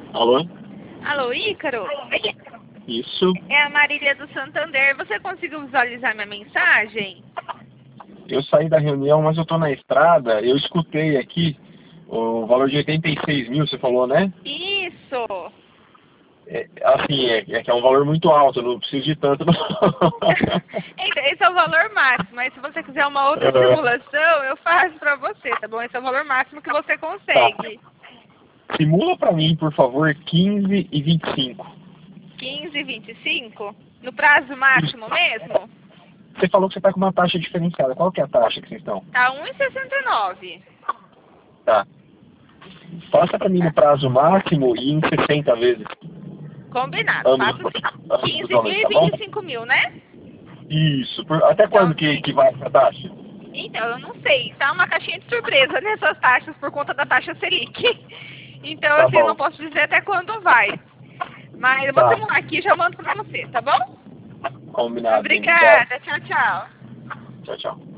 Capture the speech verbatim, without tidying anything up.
Alô? Alô, Ícaro? Isso. É a Marília do Santander. Você conseguiu visualizar minha mensagem? Eu saí da reunião, mas eu tô na estrada. Eu escutei aqui o valor de oitenta e seis mil, você falou, né? Isso! É, assim, é, é que é um valor muito alto, eu não preciso de tanto. Não. Então, esse é o valor máximo, mas se você quiser uma outra É. simulação, eu faço pra você, tá bom? Esse é o valor máximo que você Tá. consegue. Simula pra mim, por favor, quinze e vinte e cinco. quinze e vinte e cinco? No prazo máximo mesmo? Você falou que você tá com uma taxa diferenciada. Qual que é a taxa que vocês estão? Tá um e sessenta e nove. Tá. Faça pra mim no prazo máximo e em sessenta vezes. Combinado, Ambos, faço sim. ambos os quinze mil valores, e tá bom? vinte e cinco mil, né? Isso. Por- até Então, quando que, que vai essa taxa? Então, eu não sei, tá uma caixinha de surpresa nessas taxas por conta da taxa Selic. Então, Tá assim, eu não bom. posso dizer até quando vai. Mas eu vou Tá. simular aqui e já mando pra você, tá bom? Combinado. Tchau. Obrigada, tchau, tchau. Tchau, tchau.